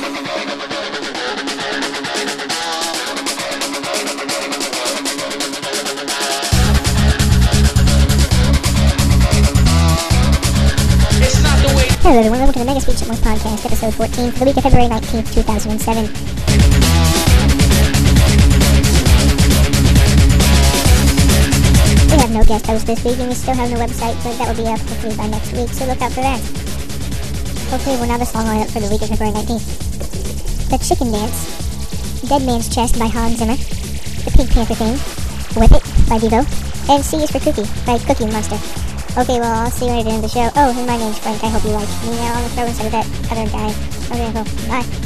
Hello everyone, welcome to the Mega Speech Chipmunk Podcast, episode 14, for the week of February 19th, 2007. We have no guest host this week, and we still have no website, but that will be up hopefully by next week, so look out for that. Hopefully we'll have a song lineup for the week of February 19th. The Chicken Dance, Dead Man's Chest by Hans Zimmer, The Pink Panther Theme, Whip It by Devo, and C is for Cookie by Cookie Monster. Okay, well, I'll see you later at the end of the show. Oh, and my name's Frank. I hope you like me on the show instead of that other guy. Okay, cool. Bye.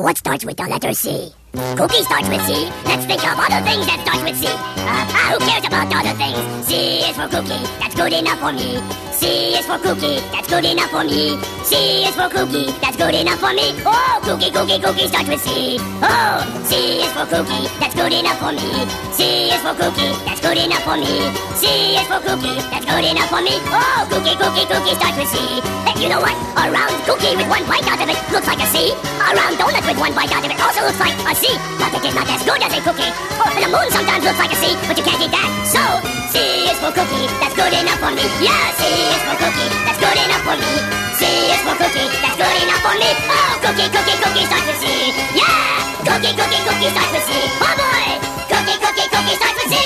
what starts with the letter C? Cookie starts with C. Let's think of other things that start with C. Who cares about other things? C is for cookie. That's good enough for me. C is for cookie. That's good enough for me. C is for cookie. That's good enough for me. Oh, cookie, cookie, cookie starts with C. Oh, C is for cookie. That's good enough for me. C is for cookie. That's good enough for me. C is for cookie. That's good enough for me. Oh, cookie, cookie, cookie starts with C. Hey, you know what? A round cookie with one bite out of it looks like a C. A round donut with one bite out of it also looks like a C. But it is not as good as a cookie. Oh, and the moon sometimes looks like a C, but you can't eat that. So, C is for cookie. That's good enough for me. Yeah, C is for cookie. That's good enough for me. C is for cookie. That's good enough for me. Oh, cookie, cookie, cookie starts with C. Yeah, cookie, cookie, cookie starts with C. Oh boy, cookie, cookie, cookie starts with C.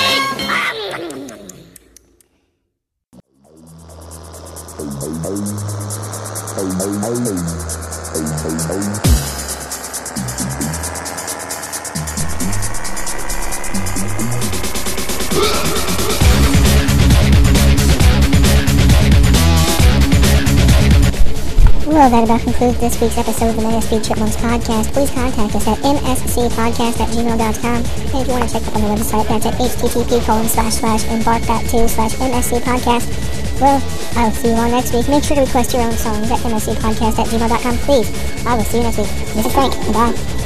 Well, that about concludes this week's episode of the MSC Chipmunks podcast. Please contact us at mscpodcast@gmail.com. And if you want to check up on the website, that's at http://embark.to/mscpodcast. Well, I will see you all next week. Make sure to request your own songs at mscpodcast@gmail.com, please. I will see you next week. This is Frank. Bye.